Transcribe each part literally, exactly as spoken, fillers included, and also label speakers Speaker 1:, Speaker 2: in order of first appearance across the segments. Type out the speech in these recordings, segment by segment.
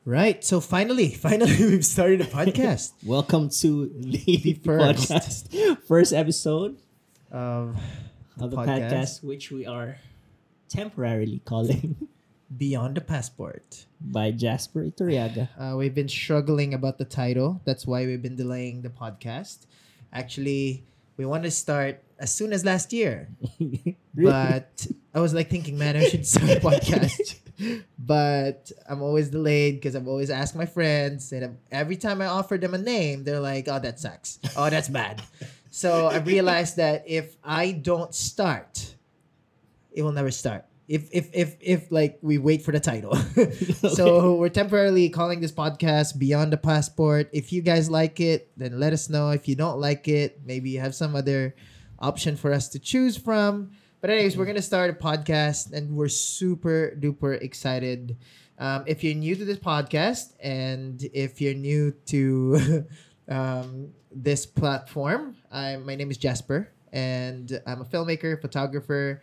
Speaker 1: Right. So finally, finally, we've started a podcast.
Speaker 2: Welcome to the,
Speaker 1: The first.
Speaker 2: podcast, first episode
Speaker 1: of
Speaker 2: of the
Speaker 1: podcast.
Speaker 2: podcast, which we are temporarily calling
Speaker 1: Beyond the Passport.
Speaker 2: by Jasper Iturriaga.
Speaker 1: Uh, we've been struggling about the title. That's why we've been delaying the podcast. Actually, we want to start as soon as last year. But I was like thinking, man, I should start a podcast. But I'm always delayed because I've always asked my friends. And every time I offer them a name, they're like, oh, that sucks. Oh, that's bad. So I realized that if I don't start, it will never start. If if if if like we wait for the title. So we're temporarily calling this podcast Beyond the Passport. If you guys like it, then let us know. If you don't like it, maybe you have some other option for us to choose from. But anyways, we're gonna start a podcast and we're super duper excited. Um, if you're new to this podcast and if you're new to um, this platform, I my name is Jasper and I'm a filmmaker, photographer.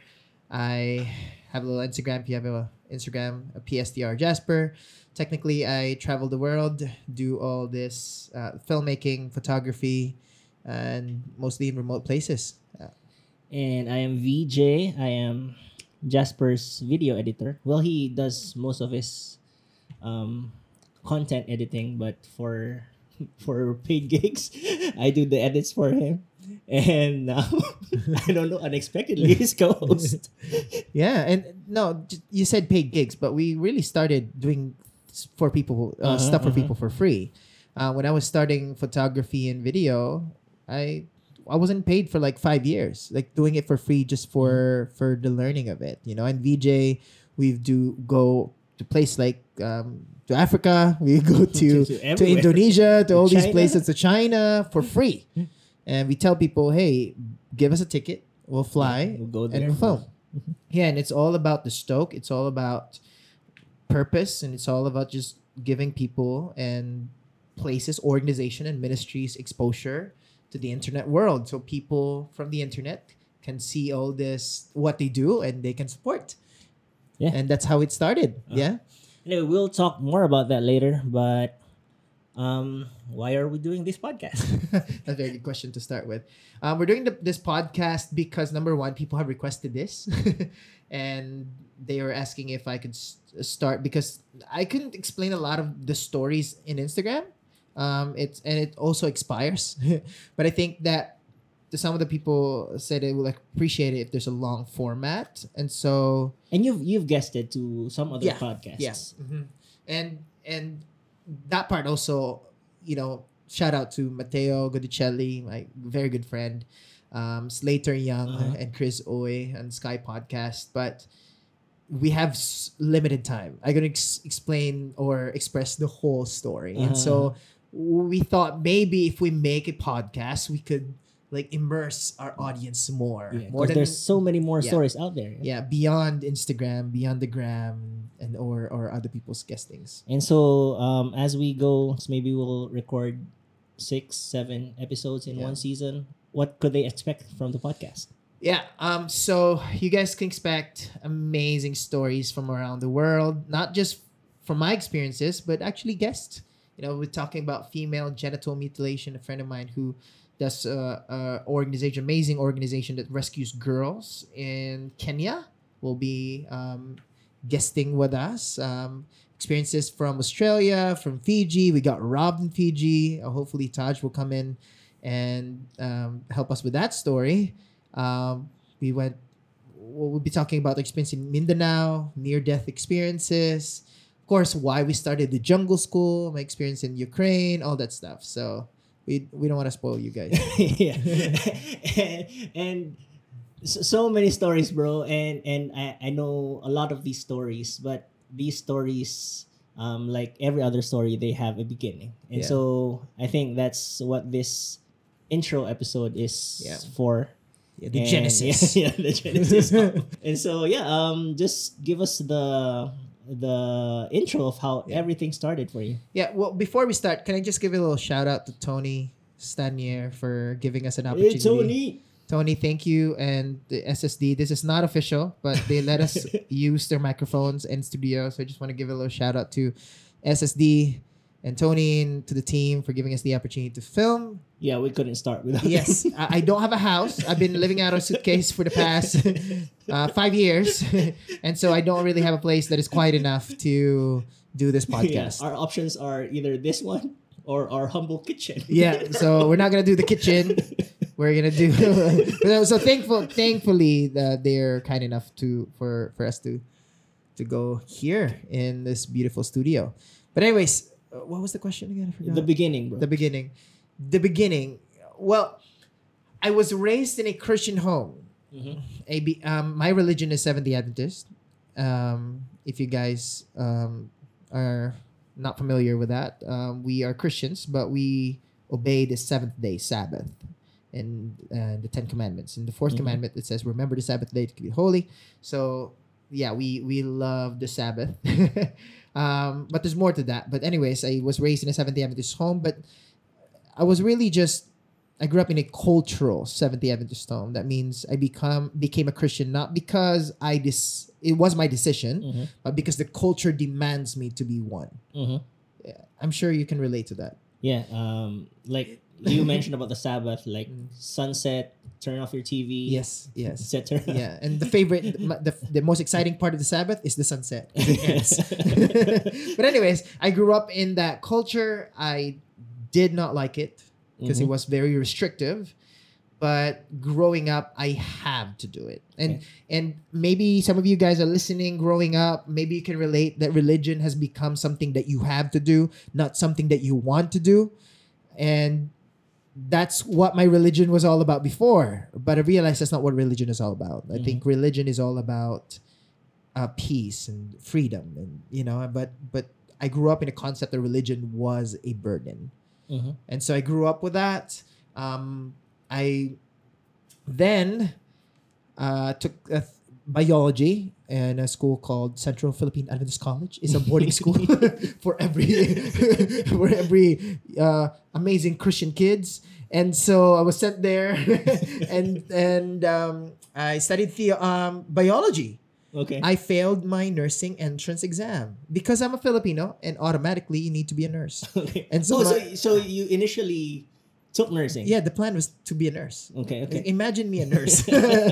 Speaker 1: I have a little Instagram. If you have a Instagram, a P S D R Jasper. Technically, I travel the world, do all this uh, filmmaking, photography, and mostly in remote places. Uh,
Speaker 2: And I am V J. I am Jasper's video editor. Well, he does most of his um, content editing, but for for paid gigs, I do the edits for him. And now, I don't know, unexpectedly, his co-host.
Speaker 1: yeah, and no, j- you said paid gigs, but we really started doing s- for people uh,
Speaker 2: Uh-huh,
Speaker 1: stuff for
Speaker 2: uh-huh.
Speaker 1: people for free. Uh, when I was starting photography and video, I I wasn't paid for like five years, like doing it for free just for for the learning of it, you know. And V J, we do go to place like um, to Africa, we go to
Speaker 2: To- to
Speaker 1: to,
Speaker 2: everywhere.
Speaker 1: Indonesia, to all these
Speaker 2: China.
Speaker 1: places, to China for free. And we tell people, hey, give us a ticket, we'll fly,
Speaker 2: We'll go
Speaker 1: and
Speaker 2: there.
Speaker 1: we'll film. Yeah, and it's all about the stoke. It's all about purpose, and it's all about just giving people and places, organization, and ministries exposure to the internet world, so people from the internet can see all this what they do and they can support.
Speaker 2: Yeah.
Speaker 1: And that's how it started.
Speaker 2: Uh,
Speaker 1: yeah.
Speaker 2: Anyway, we'll talk more about that later, but um, why are we doing this podcast?
Speaker 1: A very good question to start with. Um, we're doing the, this podcast because number one, people have requested this, and they were asking if I could s- start because I couldn't explain a lot of the stories in Instagram. Um, it's and it also expires, but I think that to some of the people said they would like appreciate it if there's a long format, and so
Speaker 2: And you've you've guessed it to some other
Speaker 1: Yeah,
Speaker 2: podcasts.
Speaker 1: yes, hmm and and that part also, you know, shout out to Matteo Godicelli, my very good friend, um, Slater Young,
Speaker 2: Uh-huh.
Speaker 1: and Chris Oy on Sky Podcast. But we have s- limited time. I'm gonna ex- explain or express the whole story, and so we thought maybe if we make a podcast, we could like immerse our audience more,
Speaker 2: Yeah,
Speaker 1: more
Speaker 2: 'cause
Speaker 1: than
Speaker 2: there's so many more
Speaker 1: yeah.
Speaker 2: stories out there.
Speaker 1: yeah, beyond Instagram, beyond the gram, and or or other people's guestings.
Speaker 2: And so um, as we go, so maybe we'll record six, seven episodes in
Speaker 1: Yeah.
Speaker 2: one season. What could they expect from the podcast?
Speaker 1: Yeah. Um. So you guys can expect amazing stories from around the world, not just from my experiences, but actually guests. You know, we're talking about female genital mutilation. A friend of mine who does uh, uh organization, amazing organization that rescues girls in Kenya, will be um guesting with us. Um, experiences from Australia, from Fiji. We got Rob in Fiji. Uh, hopefully, Taj will come in and um, help us with that story. Um, we went. We'll be talking about the experience in Mindanao, near-death experiences. Of course, why we started the Jungle School, my experience in Ukraine, all that stuff. So we we don't want to spoil you guys.
Speaker 2: yeah. and, and so, so many stories, bro. And and I, I know a lot of these stories, but these stories, um, like every other story, they have a beginning. And
Speaker 1: Yeah.
Speaker 2: so I think that's what this intro episode is
Speaker 1: Yeah.
Speaker 2: for.
Speaker 1: Yeah, the
Speaker 2: And-
Speaker 1: Genesis.
Speaker 2: Yeah, yeah, the Genesis. And so yeah, um, just give us the the intro of how
Speaker 1: Yeah.
Speaker 2: everything started for you.
Speaker 1: Yeah, well, before we start, can I just give a little shout out to Tony Stanier for giving us an
Speaker 2: Hey,
Speaker 1: opportunity?
Speaker 2: Tony.
Speaker 1: Tony, thank you. And the S S D, this is not official, but they let us use their microphones and studio. So I just want to give a little shout out to S S D, and Tony, and to the team for giving us the opportunity to film.
Speaker 2: Yeah, we couldn't start without
Speaker 1: Yes,
Speaker 2: them.
Speaker 1: I I don't have a house. I've been living out of a suitcase for the past uh, five years, and so I don't really have a place that is quiet enough to do this
Speaker 2: Yeah,
Speaker 1: podcast.
Speaker 2: our options are either this one or our humble kitchen.
Speaker 1: Yeah, so we're not gonna do the kitchen. We're gonna do. So thankful, thankfully, that they're kind enough to for for us to to go here in this beautiful studio. But anyways, uh, what was the question again? I forgot.
Speaker 2: The beginning, bro.
Speaker 1: The beginning. The beginning. Well, I was raised in a Christian home.
Speaker 2: Mhm.
Speaker 1: A be- um, my religion is Seventh Day Adventist. Um, if you guys um, are not familiar with that, um, we are Christians, but we obey the seventh day Sabbath and uh, the Ten Commandments. In the 4th
Speaker 2: Mhm.
Speaker 1: commandment, it says, "Remember the Sabbath day to keep it holy." So yeah, we we love the Sabbath. um, but there's more to that. But anyways, I was raised in a Seventh Day Adventist home, but I was really just I grew up in a cultural Seventh Day Adventist home. That means I become became a Christian not because I dis it was my decision,
Speaker 2: Mhm.
Speaker 1: but because the culture demands me to be one.
Speaker 2: Mhm.
Speaker 1: Yeah, I'm sure you can relate to that.
Speaker 2: Yeah, um, like you mentioned about the Sabbath, like
Speaker 1: Mm.
Speaker 2: sunset, turn off your T V.
Speaker 1: Yes, yes.
Speaker 2: et cetera.
Speaker 1: Yeah, and the favorite, the, the, the most exciting part of the Sabbath is the sunset. It ends. But anyways, I grew up in that culture. I did not like it because it
Speaker 2: Mhm.
Speaker 1: was very restrictive. But growing up, I have to do it. And and maybe some of you guys are listening growing up. Maybe you can relate that religion has become something that you have to do, not something that you want to do. And that's what my religion was all about before. But I realized that's not what religion is all about. I think religion is all about uh, peace and freedom, and you know. But but I grew up in a concept that religion was a burden,
Speaker 2: Mhm.
Speaker 1: and so I grew up with that. Um, I then uh, took uh, biology in a school called Central Philippine Adventist College. It's a boarding school for every for every uh, amazing Christian kids. And so I was sent there, and and um, I studied the um, biology.
Speaker 2: Okay.
Speaker 1: I failed my nursing entrance exam because I'm a Filipino, and automatically you need to be a nurse.
Speaker 2: okay.
Speaker 1: And so
Speaker 2: oh, so
Speaker 1: my-
Speaker 2: so you initially took nursing.
Speaker 1: Yeah, the plan was to be a nurse.
Speaker 2: Okay. Okay.
Speaker 1: Imagine me a nurse.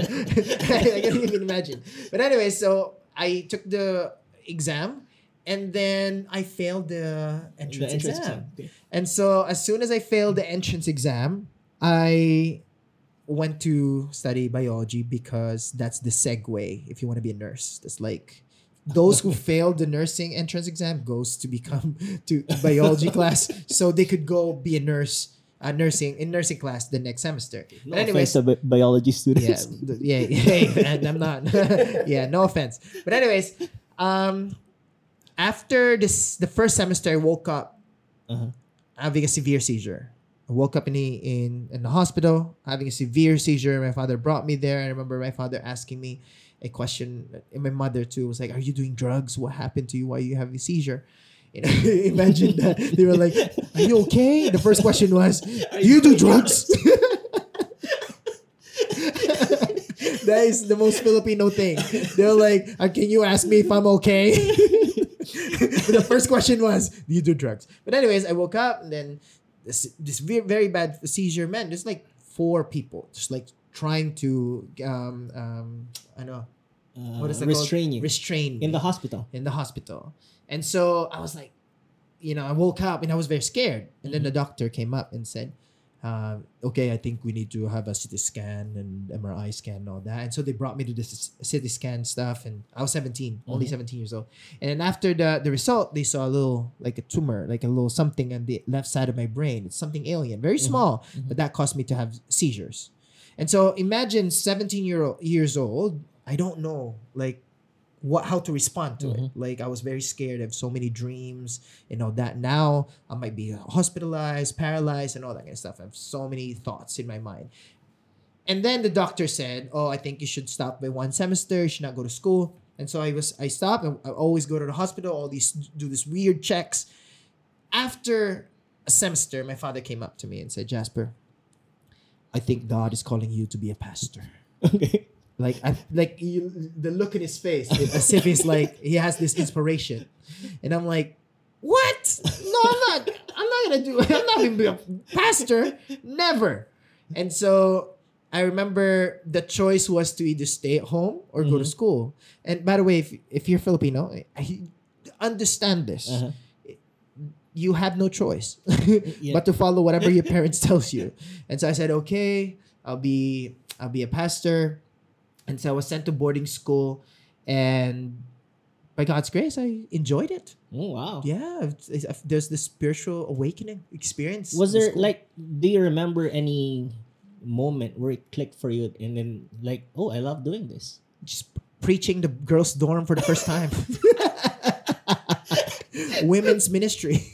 Speaker 1: I can't even imagine. But anyway, so I took the exam, and then I failed the
Speaker 2: The
Speaker 1: entrance,
Speaker 2: entrance
Speaker 1: exam.
Speaker 2: exam. Okay.
Speaker 1: And so as soon as I failed the entrance exam, I went to study biology because that's the segue if you want to be a nurse. That's like those who failed the nursing entrance exam goes to become to biology class so they could go be a nurse uh, nursing in nursing class the next semester.
Speaker 2: No
Speaker 1: But anyways,
Speaker 2: offense to bi- biology
Speaker 1: yeah,
Speaker 2: students.
Speaker 1: th- yeah, yeah, and I'm not. Yeah, no offense. But anyways, um, after this, the first semester, I woke up
Speaker 2: Uh-huh.
Speaker 1: having a severe seizure. I woke up in the, in in the hospital having a severe seizure. My father brought me there. I remember my father asking me a question, and my mother too was like, "Are you doing drugs? What happened to you? Why you have a seizure?" You know, imagine that they were like, "Are you okay?" The first question was, "Do you do drugs?" That is the most Filipino thing. They're like, uh, "Can you ask me if I'm okay?" The first question was, "Do you do drugs?" But anyways, I woke up, and then this this very, very bad seizure. Man, there's like four people just like trying to um um I know
Speaker 2: Uh,
Speaker 1: what is that
Speaker 2: restrain
Speaker 1: called?
Speaker 2: you
Speaker 1: Restrain
Speaker 2: in
Speaker 1: me
Speaker 2: the hospital.
Speaker 1: in the hospital. And so I was like, you know, I woke up and I was very scared. And then the doctor came up and said, um, okay, I think we need to have a C T scan and M R I scan and all that. And so they brought me to this C T scan stuff. And I was seventeen, only
Speaker 2: Mhm.
Speaker 1: seventeen years old. And then after the, the result, they saw a little, like a tumor, like a little something on the left side of my brain. It's something alien, very small, but that caused me to have seizures. And so imagine seventeen year old, years old. I don't know, like, what how to respond to it. Like I was very scared. I have so many dreams and all that. Now I might be hospitalized, paralyzed, and all that kind of stuff. I have so many thoughts in my mind. And then the doctor said, "Oh, I think you should stop by one semester. You should not go to school." And so I was I stopped. And I always go to the hospital. All these do this weird checks. After a semester, my father came up to me and said, "Jasper, I think God is calling you to be a pastor."
Speaker 2: Okay.
Speaker 1: Like I like you, the look in his face, as if he's like he has this inspiration, and I'm like, What? No, I'm not. I'm not gonna do. I'm not gonna be a pastor. Never. And so I remember the choice was to either stay at home or go to
Speaker 2: Mhm.
Speaker 1: school. And by the way, if if you're Filipino, I understand this.
Speaker 2: Uh-huh.
Speaker 1: You have no choice
Speaker 2: Yeah.
Speaker 1: but to follow whatever your parents tells you. And so I said, okay, I'll be I'll be a pastor. And so I was sent to boarding school, and by God's grace, I enjoyed it.
Speaker 2: Oh, wow.
Speaker 1: Yeah, it's- it's- there's this spiritual awakening experience.
Speaker 2: Was
Speaker 1: in
Speaker 2: there
Speaker 1: school.
Speaker 2: like, do you remember any moment where it clicked for you and then like, oh, I love doing this?
Speaker 1: just preaching the girls' dorm for the first time? Women's ministry.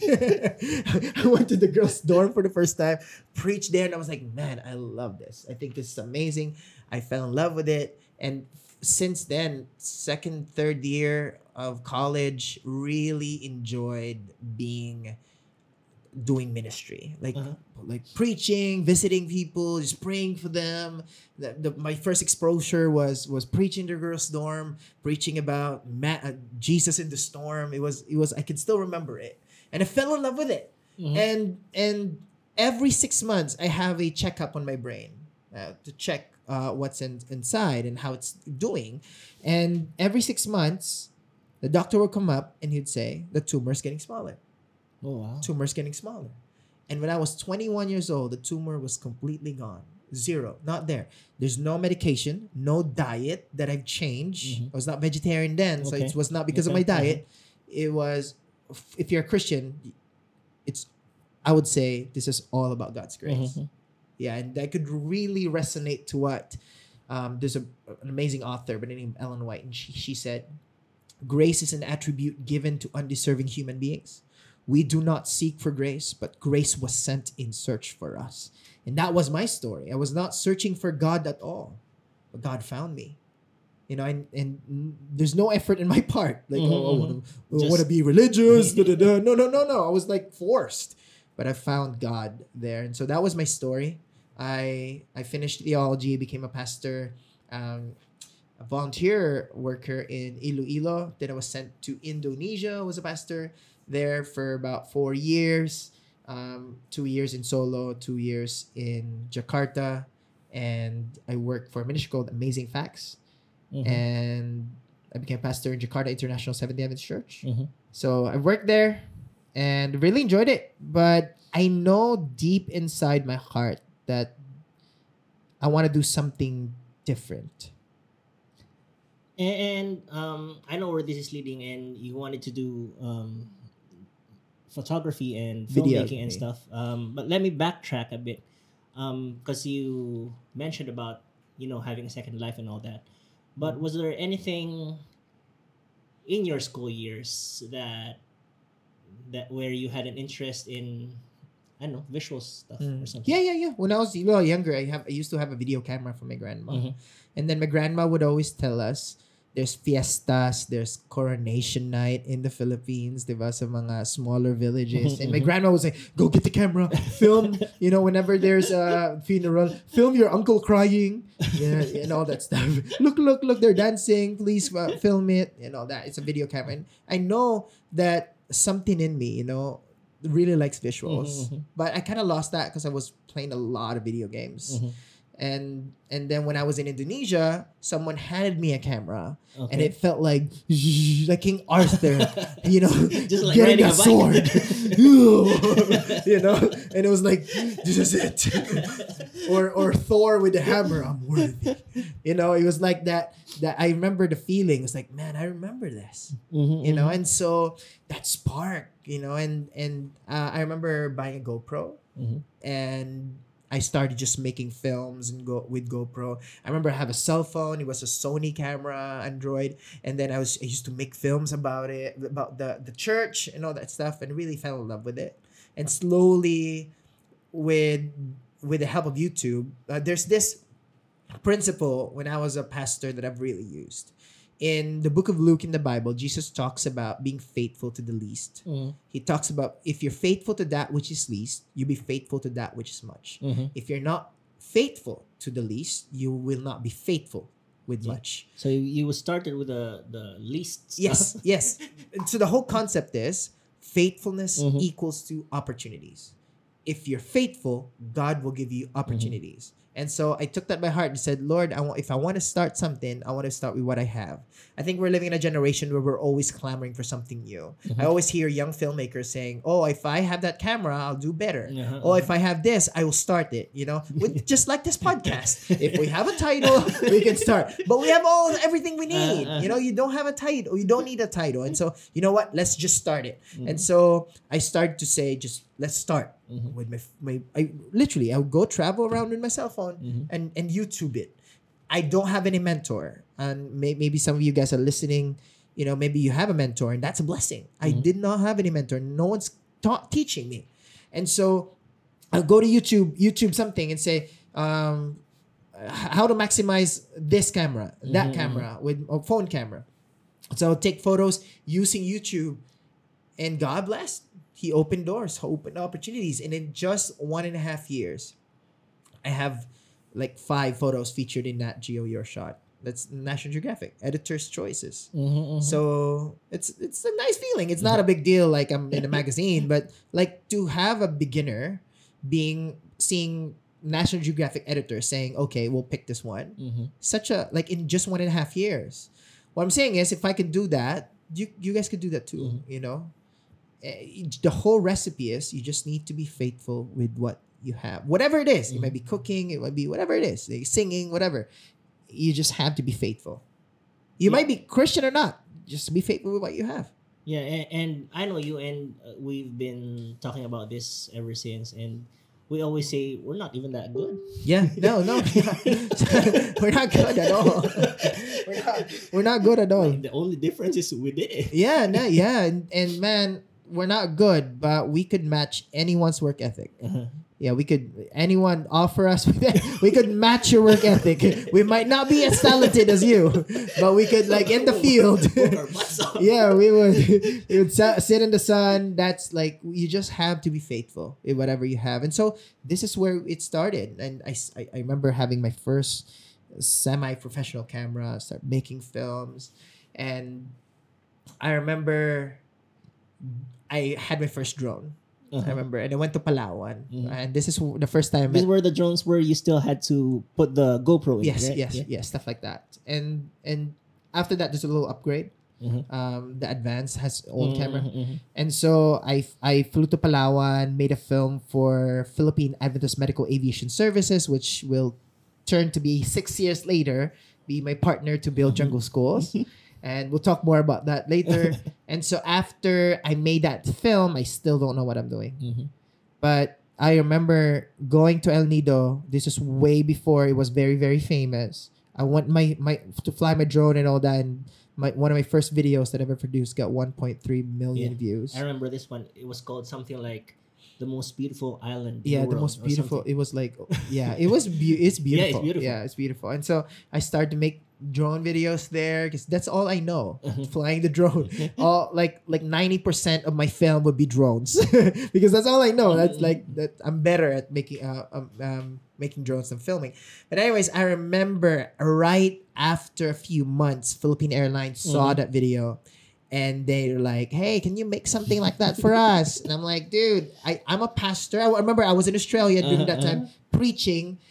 Speaker 1: I went to the girls' dorm for the first time, preached there, and I was like, man, I love this. I think this is amazing. I fell in love with it. And f- since then, second, third year of college, really enjoyed being doing ministry, like
Speaker 2: Uh-huh.
Speaker 1: like preaching, visiting people, just praying for them. The, the, my first exposure was was preaching the girls' dorm, preaching about ma- uh, Jesus in the storm. It was it was I can still remember it, and I fell in love with it.
Speaker 2: Mhm.
Speaker 1: And and every six months, I have a checkup on my brain uh, to check uh, what's in, inside and how it's doing. And every six months, the doctor would come up and he'd say the tumor's getting smaller.
Speaker 2: Oh, wow.
Speaker 1: Tumor's getting smaller. And when I was twenty-one years old, the tumor was completely gone. Zero. Not there. There's no medication, no diet that I've changed.
Speaker 2: Mhm.
Speaker 1: I was not vegetarian then, so
Speaker 2: Okay.
Speaker 1: it was not because of
Speaker 2: Okay.
Speaker 1: my diet. It was, if you're a Christian, it's, I would say this is all about God's grace.
Speaker 2: Mhm.
Speaker 1: Yeah, and that could really resonate to what, um, there's a, an amazing author by the name of Ellen White, and she, she said, grace is an attribute given to undeserving human beings. We do not seek for grace, but grace was sent in search for us. And that was my story. I was not searching for God at all, but God found me. You know, and, and there's no effort in my part. Like,
Speaker 2: Mhm,
Speaker 1: oh, I
Speaker 2: mhm.
Speaker 1: want to
Speaker 2: Just-
Speaker 1: want to be religious. da, da, da. No, no, no, no. I was like forced, but I found God there, and so that was my story. I I finished theology, became a pastor, um, a volunteer worker in Iloilo. Then I was sent to Indonesia. Was a pastor there for about four years. Um, two years in Solo, two years in Jakarta, and I worked for a ministry called Amazing Facts.
Speaker 2: Mhm.
Speaker 1: And I became pastor in Jakarta International Seventh-day Adventist Church.
Speaker 2: Mhm.
Speaker 1: So I worked there and really enjoyed it. But I know deep inside my heart that I want to do something different.
Speaker 2: And um, I know where this is leading, and you wanted to do um, photography and filmmaking and
Speaker 1: Videography.
Speaker 2: stuff. Um, but let me backtrack a bit, because you mentioned about you know having a second life and all that. But
Speaker 1: Mm-hmm.
Speaker 2: was there anything in your school years that that where you had an interest in I don't know visual stuff or something?
Speaker 1: Yeah, yeah, yeah. When I was a little younger, I have I used to have a video camera from my grandma.
Speaker 2: Mhm.
Speaker 1: And then my grandma would always tell us there's fiestas, there's coronation night in the Philippines, diba, sa mga smaller villages. And my
Speaker 2: Mhm.
Speaker 1: grandma was like, go get the camera, film, you know, whenever there's a funeral, film your uncle crying, yeah, and all that stuff. Look, look, look, they're dancing, please uh, film it, and all that. It's a video camera. And I know that something in me, you know, really likes visuals.
Speaker 2: Mhm, mhm.
Speaker 1: But I kind of lost that because I was playing a lot of video games.
Speaker 2: Mhm.
Speaker 1: And and then when I was in Indonesia, someone handed me a camera, and
Speaker 2: Okay.
Speaker 1: it felt like like King Arthur, you know,
Speaker 2: Just like
Speaker 1: getting
Speaker 2: riding
Speaker 1: a
Speaker 2: a bike.
Speaker 1: sword, you know, and it was like this is it, or or Thor with the hammer. I'm worthy, you know. It was like that. That I remember the feeling. It's like, man, I remember this,
Speaker 2: Mhm,
Speaker 1: you know.
Speaker 2: mhm.
Speaker 1: And so that spark, you know, and and uh, I remember buying a GoPro,
Speaker 2: Mhm.
Speaker 1: and I started just making films and go with GoPro. I remember I have a cell phone. It was a Sony camera, Android, and then I was I used to make films about it, about the the church and all that stuff, and really fell in love with it. And slowly, with with the help of YouTube, uh, there's this principle when I was a pastor that I've really used. In the book of Luke in the Bible, Jesus talks about being faithful to the least.
Speaker 2: Mhm.
Speaker 1: He talks about if you're faithful to that which is least, you be faithful to that which is much.
Speaker 2: Mhm.
Speaker 1: If you're not faithful to the least, you will not be faithful with
Speaker 2: Yeah.
Speaker 1: much.
Speaker 2: So you you started with the the least stuff.
Speaker 1: Yes, yes. And so the whole concept is Faithfulness
Speaker 2: Mhm.
Speaker 1: equals to opportunities. If you're faithful, God will give you opportunities. And so I took that by heart and said, Lord, I want, if I want to start something, I want to start with what I have. I think we're living in a generation where we're always clamoring for something new. I always hear young filmmakers saying, oh, if I have that camera, I'll do better.
Speaker 2: Uh-huh,
Speaker 1: Oh, if I have this, I will start it, you know, with just like this podcast. If we have a title, we can start. But we have all everything we need.
Speaker 2: Uh-uh.
Speaker 1: You know, you don't have a title. You don't need a title. And so, you know what? Let's just start it.
Speaker 2: Mm-hmm.
Speaker 1: And so I started to say, just let's start
Speaker 2: Mhm.
Speaker 1: with my, my I literally I would go travel around with my cell phone
Speaker 2: Mhm.
Speaker 1: and and YouTube it. I don't have any mentor, and may, maybe some of you guys are listening. You know, maybe you have a mentor, and that's a blessing. I
Speaker 2: Mhm.
Speaker 1: did not have any mentor. No one's taught teaching me, and so I'll go to YouTube, YouTube something, and say, um, h- how to maximize this camera, that
Speaker 2: Mhm,
Speaker 1: camera with a phone camera. So I'll take photos using YouTube, and God blessed. He opened doors, opened opportunities, and in just one and a half years, I have like five photos featured in Nat Geo Your Shot. That's National Geographic Editor's Choices.
Speaker 2: Mhm, mhm.
Speaker 1: So it's it's a nice feeling. It's not a big deal like I'm in a magazine, but like to have a beginner being seeing National Geographic editor saying, okay, we'll pick this one.
Speaker 2: Mhm.
Speaker 1: Such a like in just one and a half years. What I'm saying is if I can do that, you you guys could do that too, you know? Eh, The whole recipe is you just need to be faithful with what you have. Whatever it is. It might be cooking, it might be whatever it is, like singing, whatever. You just have to be faithful. You
Speaker 2: Yeah.
Speaker 1: might be Christian or not. Just be faithful with what you have.
Speaker 2: Yeah, and, and I know you, and uh, we've been talking about this ever since, and we always say we're not even that good.
Speaker 1: Yeah, no, no. We're not good at all. We're not, we're not good at all.
Speaker 2: The only difference is we did it.
Speaker 1: Yeah, no, yeah. And, and man, we're not good, but we could match anyone's work ethic.
Speaker 2: Uh-huh.
Speaker 1: Yeah, we could, anyone offer us, we could match your work ethic. We might not be as talented as you, but we could, like, in the field.
Speaker 2: Work our butts off.
Speaker 1: Yeah, we would, we would sa- sit in the sun. That's like, you just have to be faithful in whatever you have. And so this is where it started. And I, s- I, I remember having my first semi-professional camera, start making films. And I remember I had my first drone.
Speaker 2: Uh-huh.
Speaker 1: I remember, and I went to Palawan,
Speaker 2: Mhm.
Speaker 1: and this is the first time.
Speaker 2: These
Speaker 1: I
Speaker 2: were the drones where you still had to put the GoPro in.
Speaker 1: yes,
Speaker 2: right?
Speaker 1: yes,
Speaker 2: Yeah.
Speaker 1: yes, stuff like that. And and after that, there's a little upgrade.
Speaker 2: Mhm.
Speaker 1: Um, the Advance has own
Speaker 2: Mhm,
Speaker 1: camera,
Speaker 2: mhm, mhm.
Speaker 1: and so I I flew to Palawan, made a film for Philippine Adventist Medical Aviation Services, which will turn to be six years later be my partner to build jungle schools. And we'll talk more about that later. And so after I made that film, I still don't know what I'm doing.
Speaker 2: Mhm.
Speaker 1: But I remember going to El Nido. This is way before it was very, very famous. I want my, my to fly my drone and all that. And my one of my first videos that I ever produced got one point three million
Speaker 2: Yeah.
Speaker 1: views.
Speaker 2: I remember this one. It was called something like the most beautiful island. in
Speaker 1: Yeah, the
Speaker 2: world
Speaker 1: most
Speaker 2: or
Speaker 1: beautiful.
Speaker 2: something.
Speaker 1: It was like, yeah, it was. Be- it's
Speaker 2: Yeah, it's
Speaker 1: beautiful.
Speaker 2: beautiful.
Speaker 1: Yeah, it's beautiful. And so I started to make drone videos there because that's all I know. Flying the drone. all like like ninety percent of my film would be drones because that's all I know. That's like that. I'm better at making uh um, um making drones than filming. But anyways, I remember right after a few months, Philippine Airlines saw that video. And they're like, hey, can you make something like that for us? And I'm like, dude, I, I'm a pastor. I remember I was in Australia during that
Speaker 2: Uh-huh,
Speaker 1: time preaching.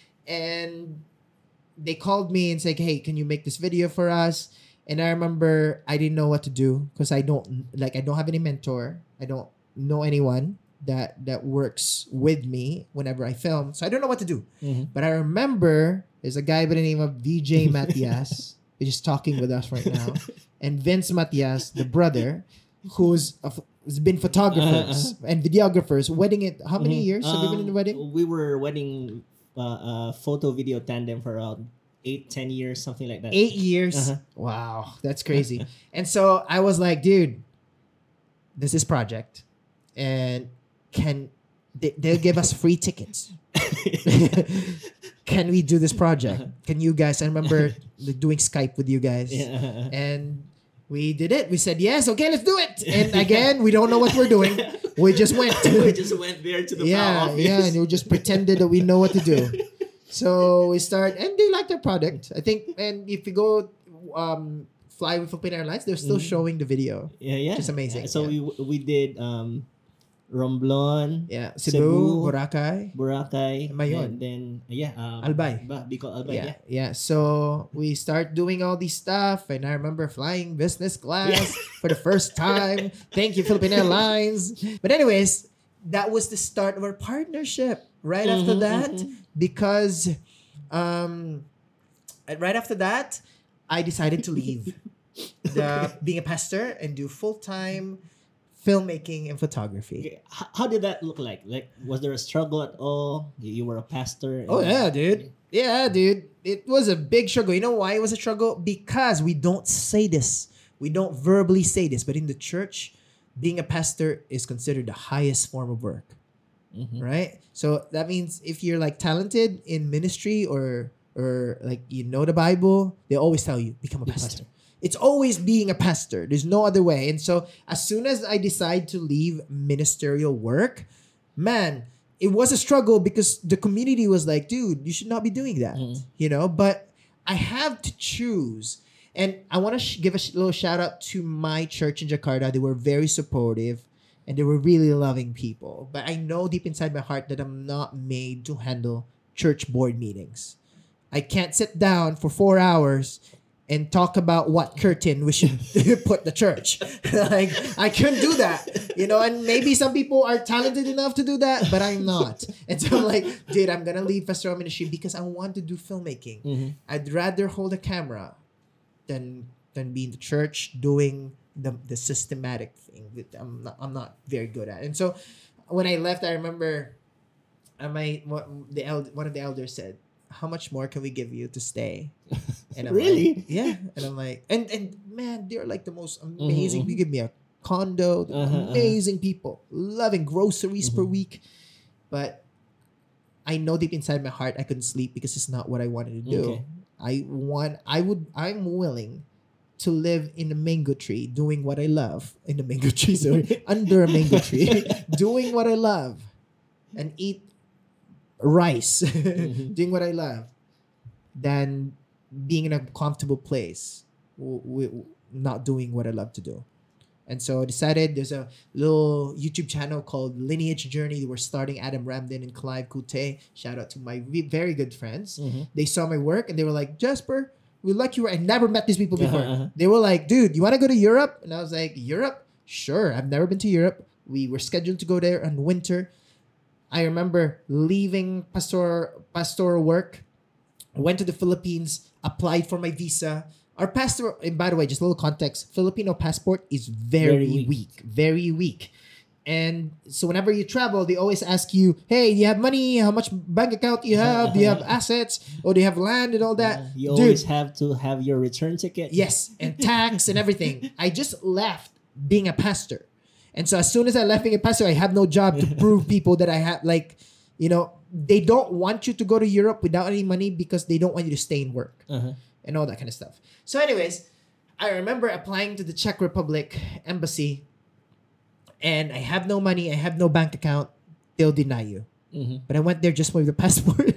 Speaker 1: And they called me and said, hey, can you make this video for us? And I remember I didn't know what to do because I don't, like, I don't have any mentor. I don't know anyone that that works with me whenever I film. So I don't know what to do.
Speaker 2: Mhm.
Speaker 1: But I remember there's a guy by the name of V J Matias, who's just talking with us right now. And Vince Matias, the brother, who's a, has been photographers and videographers, wedding it. How many
Speaker 2: Mhm.
Speaker 1: years have you been in the
Speaker 2: Um,
Speaker 1: wedding?
Speaker 2: We were wedding uh, uh, photo video tandem for around eight, ten years, something like that.
Speaker 1: Eight years.
Speaker 2: Uh-huh.
Speaker 1: Wow, that's crazy. And so I was like, dude, this is project, and can they, they'll give us free tickets? Can we do this project? Can you guys? I remember like, doing Skype with you guys,
Speaker 2: Yeah.
Speaker 1: and we did it. We said yes, okay, let's do it. And again, we don't know what we're doing. We just went.
Speaker 2: we just went there to the power
Speaker 1: yeah,
Speaker 2: office.
Speaker 1: yeah, and we just pretended that we know what to do. So we start, and they like their product. I think, and if you go um, fly with Philippine Airlines, they're still
Speaker 2: Mhm.
Speaker 1: showing the video.
Speaker 2: Yeah, yeah.
Speaker 1: Just amazing,
Speaker 2: Yeah. So
Speaker 1: yeah.
Speaker 2: we we did um Romblon,
Speaker 1: Yeah, Cebu,
Speaker 2: Cebu,
Speaker 1: Boracay,
Speaker 2: Boracay,
Speaker 1: Mayon.
Speaker 2: and then yeah, um,
Speaker 1: Albay.
Speaker 2: Ba- Bicol Albay,
Speaker 1: Yeah,
Speaker 2: yeah.
Speaker 1: yeah. So we start doing all these stuff, and I remember flying business class for the first time. Thank you, Philippine Airlines. But anyways, that was the start of our partnership. Right after
Speaker 2: Mhm,
Speaker 1: that,
Speaker 2: mhm.
Speaker 1: because um, right after that, I decided to leave the being a pastor and do full time filmmaking and photography.
Speaker 2: Okay, How, how did that look like? Like, was there a struggle at all? You, you were a pastor.
Speaker 1: Oh
Speaker 2: and-
Speaker 1: yeah, dude. Yeah, dude. It was a big struggle. You know why it was a struggle? Because we don't say this. We don't verbally say this, but in the church, being a pastor is considered the highest form of work,
Speaker 2: Mhm.
Speaker 1: right? So that means if you're like talented in ministry or or like you know the Bible, they always tell you become a
Speaker 2: Be a
Speaker 1: pastor.
Speaker 2: pastor.
Speaker 1: It's always being a pastor. There's no other way. And so as soon as I decide to leave ministerial work, man, it was a struggle because the community was like, dude, you should not be doing that.
Speaker 2: Mhm.
Speaker 1: You know, but I have to choose. And I want to sh- give a sh- little shout out to my church in Jakarta. They were very supportive and they were really loving people. But I know deep inside my heart that I'm not made to handle church board meetings. I can't sit down for four hours and talk about what curtain we should put the church. Like, I couldn't do that. You know, and maybe some people are talented enough to do that, but I'm not. And so I'm like, dude, I'm gonna leave pastoral ministry because I want to do filmmaking.
Speaker 2: Mhm.
Speaker 1: I'd rather hold a camera than than be in the church doing the the systematic thing that I'm not I'm not very good at. And so when I left, I remember I might what the eld- one of the elders said, how much more can we give you to stay? And I'm
Speaker 2: Really?
Speaker 1: like, yeah. And I'm like, and and man, they're like the most amazing.
Speaker 2: Mhm.
Speaker 1: You give me a condo, they're
Speaker 2: Uh-huh, uh-huh.
Speaker 1: amazing people, loving groceries per
Speaker 2: Mhm.
Speaker 1: week. But I know deep inside my heart I couldn't sleep because it's not what I wanted to do.
Speaker 2: Okay.
Speaker 1: I want I would I'm willing to live in a mango tree doing what I love in a mango tree, sorry, under a mango tree, doing what I love and eat rice,
Speaker 2: Mhm.
Speaker 1: doing what I love, than being in a comfortable place, w- w- not doing what I love to do. And so I decided there's a little YouTube channel called Lineage Journey. We're starting Adam Ramden and Clive Kute. Shout out to my ve- very good friends.
Speaker 2: Mhm.
Speaker 1: They saw my work and they were like, Jasper, we like you. I never met these people before.
Speaker 2: Uh-huh, uh-huh.
Speaker 1: They were like, dude, you want to go to Europe? And I was like, Europe? Sure. I've never been to Europe. We were scheduled to go there in winter. I remember leaving pastor pastoral work, went to the Philippines, applied for my visa. Our pastor, and by the way, just a little context, Filipino passport is very,
Speaker 2: Very
Speaker 1: weak.
Speaker 2: weak.
Speaker 1: very weak. And so whenever you travel, they always ask you, hey, do you have money? How much bank account do you have? Do you have assets? Or do you have land and all that?
Speaker 2: Uh, you
Speaker 1: Dude,
Speaker 2: always have to have your return ticket.
Speaker 1: yes, and tax and everything. I just left being a pastor. And so as soon as I left being a pastor, I have no job to prove people that I have, like, you know, they don't want you to go to Europe without any money because they don't want you to stay in work
Speaker 2: Uh-huh.
Speaker 1: and all that kind of stuff. So anyways, I remember applying to the Czech Republic embassy and I have no money, I have no bank account, they'll deny you.
Speaker 2: Mhm.
Speaker 1: But I went there just for the passport.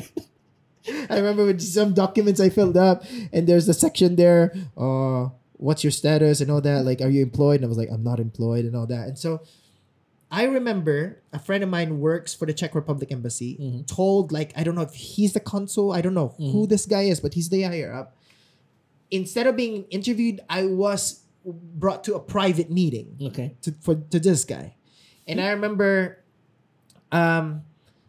Speaker 1: I remember with some documents I filled up and there's a section there, uh, what's your status and all that, like, are you employed? And I was like, I'm not employed and all that. And so I remember a friend of mine works for the Czech Republic embassy,
Speaker 2: Mhm.
Speaker 1: told, like, I don't know if he's the consul, I don't know who this guy is, but he's the higher up. Instead of being interviewed, I was brought to a private meeting
Speaker 2: Okay.
Speaker 1: to for to this guy, and I remember, um,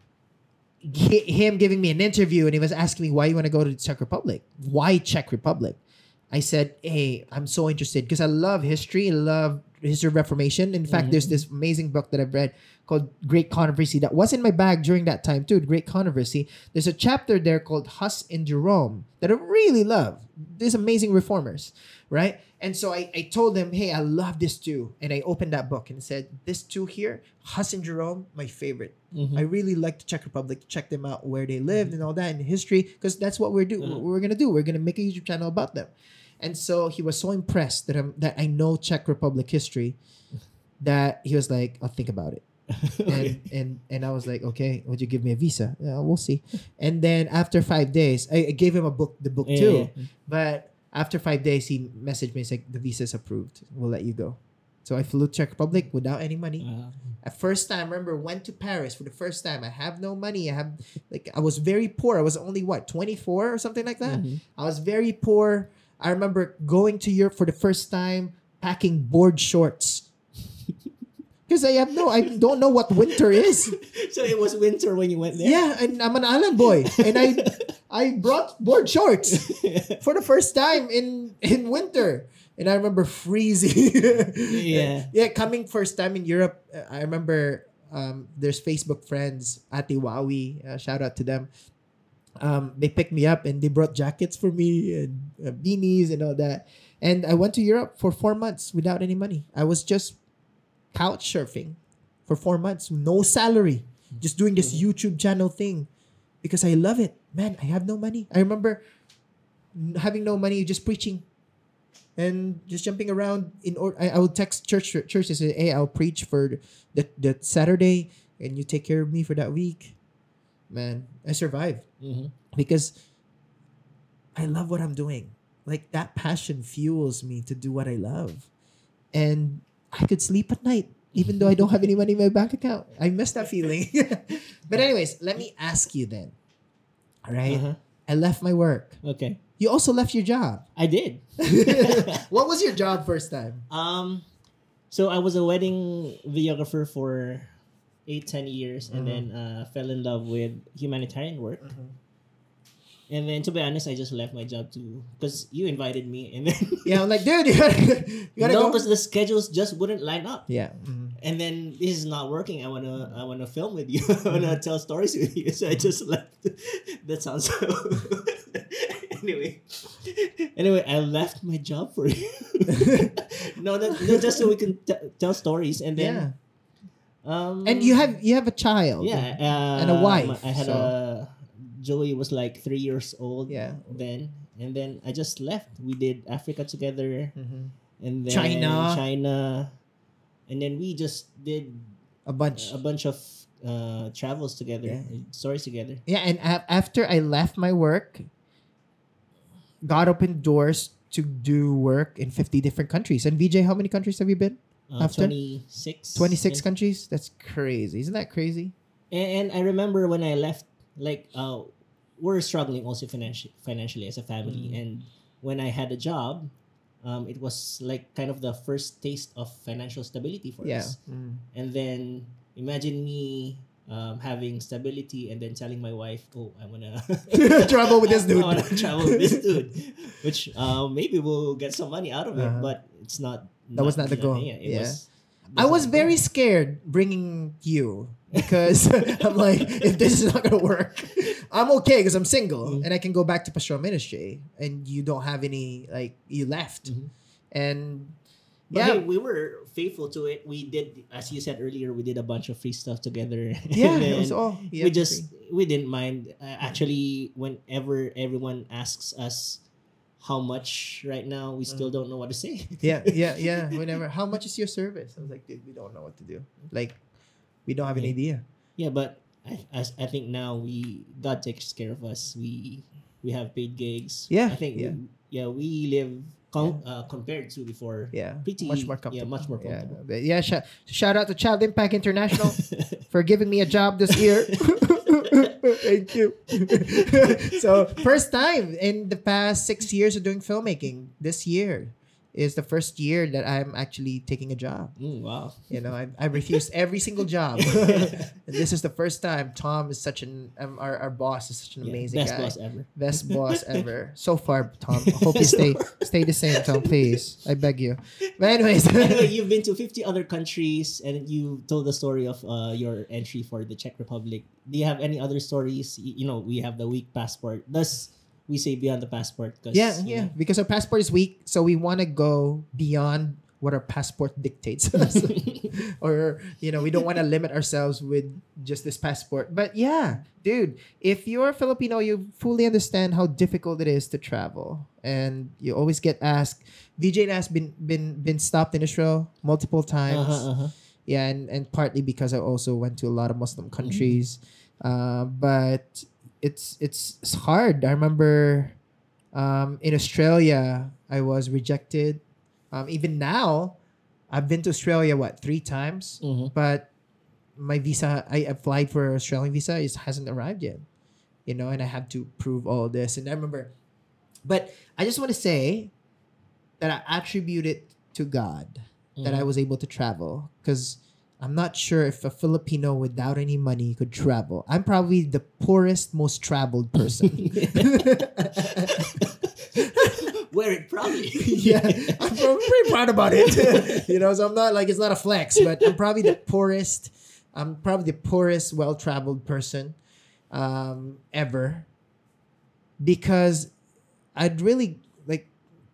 Speaker 1: hi- him giving me an interview, and he was asking me why you want to go to the Czech Republic, why Czech Republic. I said, hey, I'm so interested because I love history, I love history of Reformation. In fact, there's this amazing book that I've read called Great Controversy that was in my bag during that time too. Great Controversy. There's a chapter there called Huss and Jerome that I really love. These amazing reformers, right? And so I, I told them, hey, I love this too. And I opened that book and said, this two here, Huss and Jerome, my favorite.
Speaker 2: Mhm.
Speaker 1: I really like the Czech Republic, check them out, where they lived and all that, and history, because that's what we're do.
Speaker 2: Uh-huh.
Speaker 1: We're gonna do. We're gonna make a YouTube channel about them. And so he was so impressed that I'm that I know Czech Republic history that he was like, I'll think about it. And and and I was like, okay, would you give me a visa? Yeah, we'll see. And then after five days, I, I gave him a book, the book
Speaker 2: Yeah,
Speaker 1: too.
Speaker 2: yeah.
Speaker 1: But After five days, he messaged me. He's like, the visa's approved. We'll let you go. So I flew to Czech Republic without any money.
Speaker 2: Uh,
Speaker 1: At first time, I remember, went to Paris for the first time. I have no money. I have like I was very poor. I was only what twenty-four or something like that.
Speaker 2: Mhm.
Speaker 1: I was very poor. I remember going to Europe for the first time, packing board shorts. Because I have no, I don't know what winter is.
Speaker 2: So it was winter when you went there?
Speaker 1: Yeah, and I'm an island boy, and I, I brought board shorts for the first time in in winter, and I remember freezing.
Speaker 2: Yeah.
Speaker 1: yeah. Coming first time in Europe, uh, I remember um, there's Facebook friends, Ati Wawi, uh, shout out to them. Um, they picked me up and they brought jackets for me and uh, beanies and all that. And I went to Europe for four months without any money. I was just couch surfing for four months, no salary, just doing this YouTube channel thing because I love it. Man, I have no money. I remember n- having no money, just preaching and just jumping around. In or I, I would text church churches and say, "Hey, I'll preach for the the Saturday, and you take care of me for that week." Man, I survived
Speaker 2: Mhm.
Speaker 1: because I love what I'm doing. Like that passion fuels me to do what I love, and I could sleep at night even though I don't have any money in my bank account. I miss that feeling. But anyways, let me ask you then. All right,
Speaker 2: Uh-huh.
Speaker 1: I left my work.
Speaker 2: Okay.
Speaker 1: You also left your job.
Speaker 2: I did.
Speaker 1: What was your job first time?
Speaker 2: Um, so I was a wedding videographer for eight, ten years, and
Speaker 1: Mhm.
Speaker 2: then uh, fell in love with humanitarian work. And then, to be honest, I just left my job too because you invited me, and then
Speaker 1: Yeah, I'm like, dude, you gotta, you gotta
Speaker 2: no,
Speaker 1: go.
Speaker 2: because the schedules just wouldn't line up.
Speaker 1: Yeah. mhm.
Speaker 2: And then this is not working. I wanna, I wanna film with you. I wanna tell stories with you. So I just left. That sounds so. Anyway, anyway, I left my job for you. no, no, no, just so we can t- tell stories, and then.
Speaker 1: Yeah.
Speaker 2: Um,
Speaker 1: And you have you have a child.
Speaker 2: yeah, uh,
Speaker 1: and a wife,
Speaker 2: I had
Speaker 1: so-
Speaker 2: a Joey was like three years old.
Speaker 1: Yeah.
Speaker 2: Then and then I just left. We did Africa together,
Speaker 1: Mhm.
Speaker 2: and then
Speaker 1: China.
Speaker 2: China, and then we just did
Speaker 1: A bunch.
Speaker 2: a bunch of uh, travels together,
Speaker 1: Yeah.
Speaker 2: stories together.
Speaker 1: Yeah, and a- after I left my work, God opened doors to do work in fifty different countries. And V J, how many countries have you been?
Speaker 2: Uh,
Speaker 1: After?
Speaker 2: twenty-six.
Speaker 1: twenty-six
Speaker 2: And,
Speaker 1: countries? That's crazy. Isn't that crazy?
Speaker 2: and I remember when I left, like uh, we're struggling also financially, financially as a family,
Speaker 1: Mm.
Speaker 2: and when I had a job, um, it was like kind of the first taste of financial stability for
Speaker 1: Yeah.
Speaker 2: us.
Speaker 1: Mm.
Speaker 2: And then imagine me um, having stability and then telling my wife, "Oh, I wanna
Speaker 1: Travel with this dude."
Speaker 2: I wanna travel with this dude," which uh, maybe we'll get some money out of it,
Speaker 1: Uh-huh.
Speaker 2: but it's not.
Speaker 1: That was not the goal.
Speaker 2: Yeah, it
Speaker 1: Yeah.
Speaker 2: was.
Speaker 1: I
Speaker 2: that's
Speaker 1: was
Speaker 2: not the
Speaker 1: very
Speaker 2: goal.
Speaker 1: scared bringing you because I'm like, if this is not gonna work, I'm okay because I'm single
Speaker 2: Mm.
Speaker 1: and I can go back to pastoral ministry. And you don't have any, like, you left,
Speaker 2: Mhm.
Speaker 1: and
Speaker 2: But
Speaker 1: yeah,
Speaker 2: hey, we were faithful to it. We did, as you said earlier, we did a bunch of free stuff together.
Speaker 1: yeah,
Speaker 2: And
Speaker 1: it was
Speaker 2: then
Speaker 1: all. Yeah,
Speaker 2: we just we didn't mind. Uh, actually, whenever everyone asks us how much right now, we still don't know what to say.
Speaker 1: yeah, yeah, yeah. Whenever, how much is your service? I was like, dude, we don't know what to do. Like, we don't have an
Speaker 2: Yeah.
Speaker 1: idea.
Speaker 2: Yeah, but I, as I think now we God takes care of us. We we have paid gigs.
Speaker 1: Yeah,
Speaker 2: I think
Speaker 1: yeah.
Speaker 2: We, yeah we live com- uh, compared to before.
Speaker 1: Yeah,
Speaker 2: Pretty-
Speaker 1: much more
Speaker 2: yeah,
Speaker 1: comfortable.
Speaker 2: much more
Speaker 1: Yeah,
Speaker 2: comfortable.
Speaker 1: but yeah. Sh- shout out to Child Impact International for giving me a job this year. Thank you. So first time in the past six years of doing filmmaking. This year is the first year that I'm actually taking a job.
Speaker 2: Mm, wow.
Speaker 1: You know, I, I refused every single job. And this is the first time. Tom is such an um, our, our boss is such an
Speaker 2: Yeah,
Speaker 1: amazing
Speaker 2: best
Speaker 1: guy.
Speaker 2: boss ever.
Speaker 1: Best boss ever so far, Tom. I hope you stay stay the same, Tom. Please, I beg you. But anyways,
Speaker 2: Anyway, you've been to fifty other countries and you told the story of uh, your entry for the Czech Republic. Do you have any other stories? Y- You know, we have the weak passport. Thus, we say beyond the passport. 'Cause,
Speaker 1: yeah,
Speaker 2: you
Speaker 1: yeah,
Speaker 2: know,
Speaker 1: because our passport is weak, so we want to go beyond what our passport dictates us. Or, you know, we don't want to limit ourselves with just this passport. But yeah, dude, if you're Filipino, you fully understand how difficult it is to travel. And you always get asked, V J has been been been stopped in Israel multiple times.
Speaker 2: uh-huh, uh-huh.
Speaker 1: Yeah, and, and partly because I also went to a lot of Muslim countries. Uh, but it's it's it's hard. I remember Um, in Australia, I was rejected. Um, even now, I've been to Australia what three times,
Speaker 2: Mhm.
Speaker 1: but my visa, I applied for Australian visa, it hasn't arrived yet. You know, and I have to prove all this. And I remember, but I just want to say that I attribute it to God that I
Speaker 2: Mhm.
Speaker 1: was able to travel because I'm not sure if a Filipino without any money could travel. I'm probably the poorest, most traveled person.
Speaker 2: Wear it proudly.
Speaker 1: Yeah, I'm, I'm pretty proud about it. You know, so I'm not like it's not a flex, but I'm probably the poorest. I'm probably the poorest, well-traveled person um, ever because I'd really like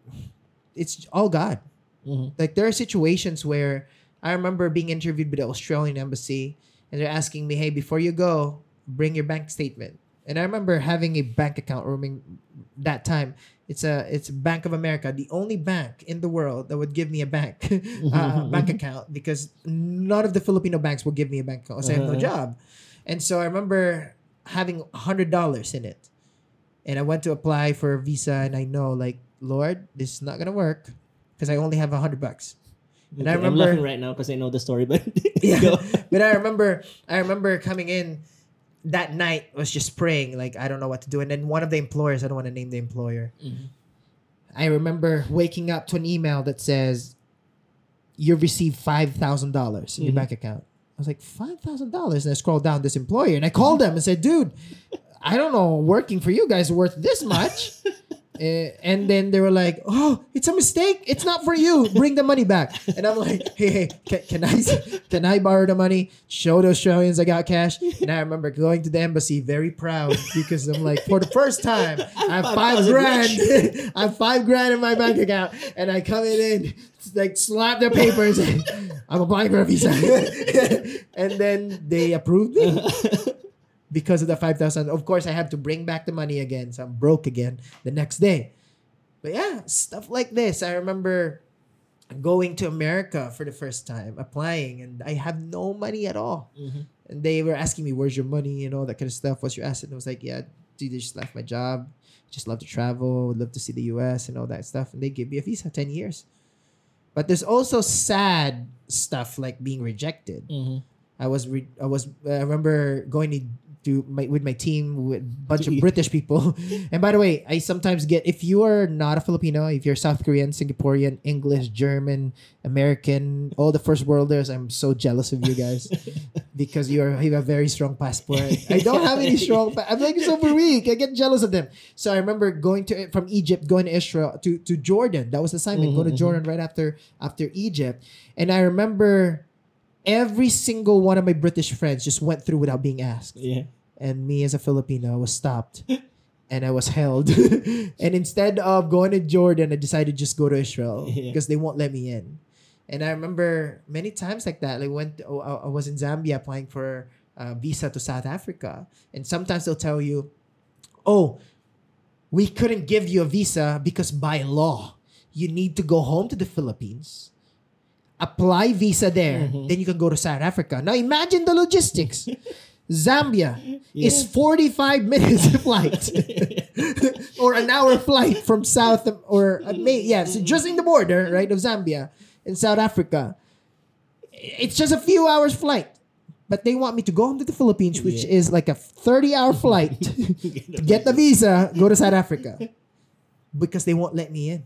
Speaker 1: it's all God.
Speaker 2: Mhm.
Speaker 1: Like there are situations where I remember being interviewed by the Australian embassy and they're asking me, "Hey, before you go, bring your bank statement." And I remember having a bank account roaming that time. It's a it's Bank of America, the only bank in the world that would give me a bank uh, bank
Speaker 2: Mhm.
Speaker 1: account because none of the Filipino banks will give me a bank account because I have no
Speaker 2: Uh-huh.
Speaker 1: job. And so I remember having a hundred dollars in it, and I went to apply for a visa, and I know like Lord, this is not gonna work because I only have a hundred bucks. And I
Speaker 2: Okay, I'm laughing
Speaker 1: remember,
Speaker 2: right now because I know the story, but
Speaker 1: yeah,
Speaker 2: go.
Speaker 1: but I remember, I remember coming in that night was just praying, like I don't know what to do. And then one of the employers, I don't want to name the employer,
Speaker 2: Mhm.
Speaker 1: I remember waking up to an email that says you've received five thousand dollars in your
Speaker 2: Mhm.
Speaker 1: bank account. I was like five thousand dollars, and I scrolled down this employer, and I called them and said, "Dude, I don't know, working for you guys is worth this much." Uh, and then they were like, "Oh, it's a mistake. It's not for you. Bring the money back." And I'm like, "Hey, hey, can, can I can I borrow the money? Show the Australians I got cash." And I remember going to the embassy very proud because I'm like, for the first time, I have five
Speaker 2: five thousand
Speaker 1: grand.
Speaker 2: rich.
Speaker 1: I have five grand in my bank account, and I come in, like slap their papers. I'm applying for a visa, and then they approved me because of the five thousand. Of course, I have to bring back the money again, so I'm broke again the next day. But yeah, stuff like this. I remember going to America for the first time, applying, and I have no money at all.
Speaker 2: Mhm.
Speaker 1: And they were asking me, "Where's your money?" and all that kind of stuff. What's your asset? And I was like, "Yeah, dude, I just left my job. Just love to travel. Would love to see the U S and all that stuff." And they gave me a visa, ten years. But there's also sad stuff like being rejected.
Speaker 2: Mhm.
Speaker 1: I was re- I was I remember going to to my with my team with a bunch of British people. And by the way, I sometimes get if you are not a Filipino, if you're South Korean, Singaporean, English, German, American, all the first worlders, I'm so jealous of you guys because you are you have a very strong passport. I don't have any strong. Pa- I'm like super weak. I get jealous of them. So I remember going to from Egypt, going to Israel to to Jordan. That was the assignment. Go to
Speaker 2: Mhm,
Speaker 1: Jordan right after after Egypt, and I remember every single one of my British friends just went through without being asked.
Speaker 2: Yeah.
Speaker 1: And me as a Filipino, I was stopped and I was held. And instead of going to Jordan, I decided to just go to Israel
Speaker 2: Yeah.
Speaker 1: because they won't let me in. And I remember many times like that. Like went, oh, I I was in Zambia applying for a visa to South Africa, and sometimes they'll tell you, "Oh, we couldn't give you a visa because by law you need to go home to the Philippines, apply visa there,
Speaker 2: Mhm.
Speaker 1: then you can go to South Africa." Now imagine the logistics. Zambia is
Speaker 2: Yeah.
Speaker 1: forty-five minutes flight or an hour flight from South or uh, may, yeah, so just in the border, right, of Zambia and South Africa. It's just a few hours flight. But they want me to go home to the Philippines, which
Speaker 2: Yeah.
Speaker 1: is like a thirty-hour flight to get the visa, go to South Africa because they won't let me in.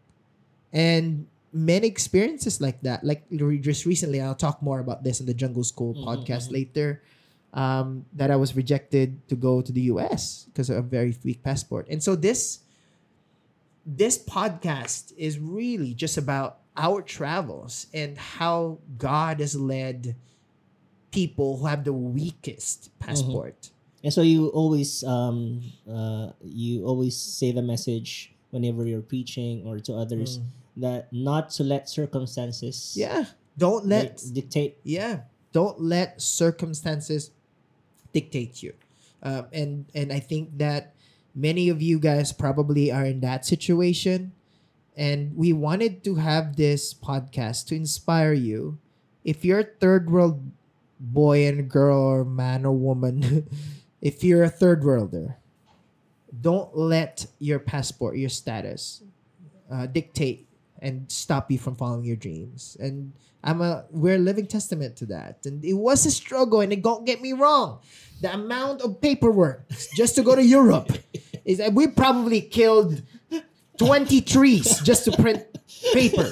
Speaker 1: And many experiences like that, like re- just recently, I'll talk more about this in the Jungle School
Speaker 2: Mhm,
Speaker 1: podcast
Speaker 2: mhm.
Speaker 1: later. Um, that I was rejected to go to the U S because of a very weak passport, and so this this podcast is really just about our travels and how God has led people who have the weakest passport.
Speaker 2: And so you always um uh you always say the message whenever you're preaching or to others that not to let circumstances
Speaker 1: Yeah, don't let
Speaker 2: di- dictate.
Speaker 1: yeah, don't let circumstances dictate you. Um, and and I think that many of you guys probably are in that situation, and we wanted to have this podcast to inspire you. If you're a third world boy and girl or man or woman, if you're a third worlder, don't let your passport, your status, uh, dictate and stop you from following your dreams. And I'm a we're a living testament to that. And it was a struggle, and it, don't get me wrong. The amount of paperwork just to go to Europe is that we probably killed twenty trees just to print paper.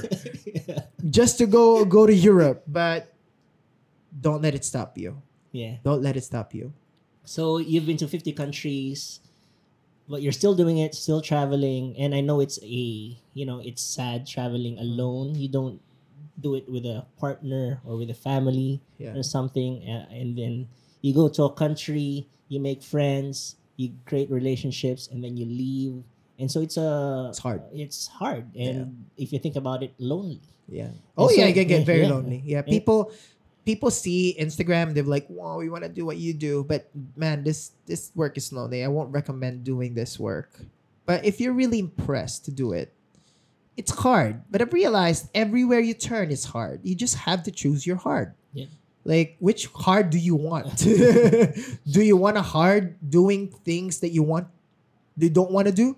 Speaker 1: Just to go go to Europe. But don't let it stop you.
Speaker 2: Yeah.
Speaker 1: Don't let it stop you.
Speaker 2: So you've been to fifty countries, but you're still doing it, still traveling. And I know it's a, you know, it's sad traveling alone. You don't do it with a partner or with a family
Speaker 1: Yeah.
Speaker 2: or something. Uh, and then you go to a country, you make friends, you create relationships, and then you leave. And so it's a
Speaker 1: It's hard.
Speaker 2: It's hard. And if you think about it, lonely.
Speaker 1: Yeah. Oh
Speaker 2: so-
Speaker 1: yeah, it can get
Speaker 2: yeah,
Speaker 1: very
Speaker 2: yeah.
Speaker 1: lonely. Yeah.
Speaker 2: Yeah.
Speaker 1: People people see Instagram, they're like, wow, we want to do what you do. But man, this this work is lonely. I won't recommend doing this work. But if you're really impressed to do it, it's hard. But I've realized everywhere you turn is hard. You just have to choose your hard.
Speaker 2: Yeah.
Speaker 1: Like, which hard do you want? Do you want a hard doing things that you want, you don't want to do?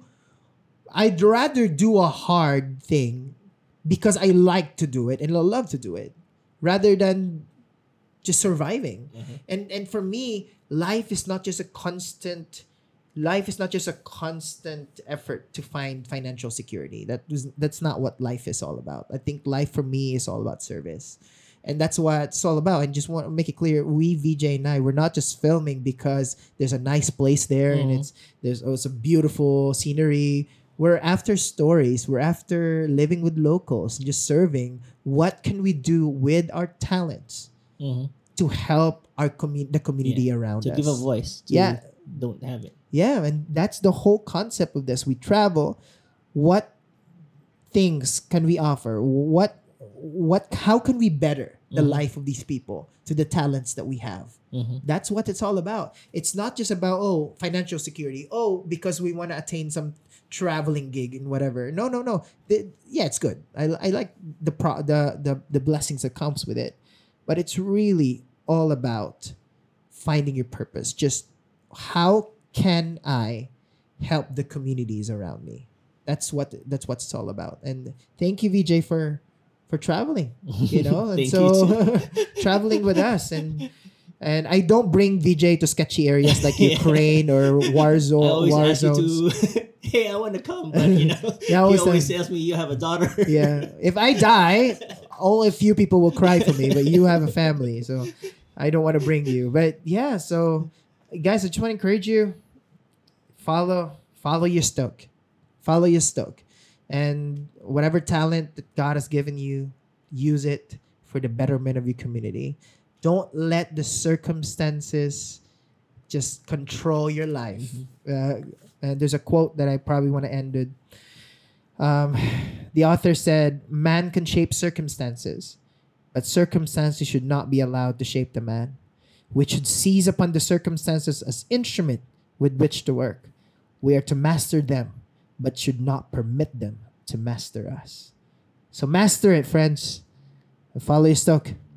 Speaker 1: I'd rather do a hard thing because I like to do it and I love to do it, rather than just surviving.
Speaker 2: Mhm.
Speaker 1: And and for me, life is not just a constant. Life is not just a constant effort to find financial security. That was that's not what life is all about. I think life for me is all about service. And that's what it's all about. And just want to make it clear, we V J and I, we're not just filming because there's a nice place there and
Speaker 2: Mhm.
Speaker 1: it's there's also beautiful scenery. We're after stories. We're after living with locals, just serving. What can we do with our talents
Speaker 2: Mhm.
Speaker 1: to help our commu- the community around
Speaker 2: To
Speaker 1: us?
Speaker 2: give a voice to
Speaker 1: Yeah.
Speaker 2: don't have it.
Speaker 1: Yeah, and that's the whole concept of this. We travel. What things can we offer? What what how can we better the
Speaker 2: Mhm.
Speaker 1: life of these people to the talents that we have?
Speaker 2: Mhm.
Speaker 1: That's what it's all about. It's not just about oh, financial security. Oh, because we want to attain some traveling gig and whatever. No, no, no. The- yeah, it's good. I, I like the pro the, the the blessings that comes with it. But it's really all about finding your purpose. Just how can I help the communities around me? That's what that's what it's all about. And thank you, V J, for for traveling. You know, and
Speaker 2: Thank
Speaker 1: so
Speaker 2: you
Speaker 1: traveling with us and and I don't bring V J to sketchy areas like
Speaker 2: Yeah.
Speaker 1: Ukraine or war
Speaker 2: I
Speaker 1: zone,
Speaker 2: always
Speaker 1: war
Speaker 2: ask you
Speaker 1: zones.
Speaker 2: to, hey, I want to come, but you know,
Speaker 1: Yeah, I
Speaker 2: he
Speaker 1: always
Speaker 2: always
Speaker 1: say-
Speaker 2: tells me you have a daughter.
Speaker 1: Yeah, if I die, only a few people will cry for me, but you have a family, so I don't want to bring you. But yeah, so guys, I just want to encourage you, follow follow your stoke, follow your stoke, and whatever talent that God has given you, use it for the betterment of your community. Don't let the circumstances just control your life. Uh, and there's a quote that I probably want to end with. Um, the author said, "Man can shape circumstances, but circumstances should not be allowed to shape the man. We should seize upon the circumstances as instrument with which to work. We are to master them, but should not permit them to master us." So master it, friends, and follow your stoke.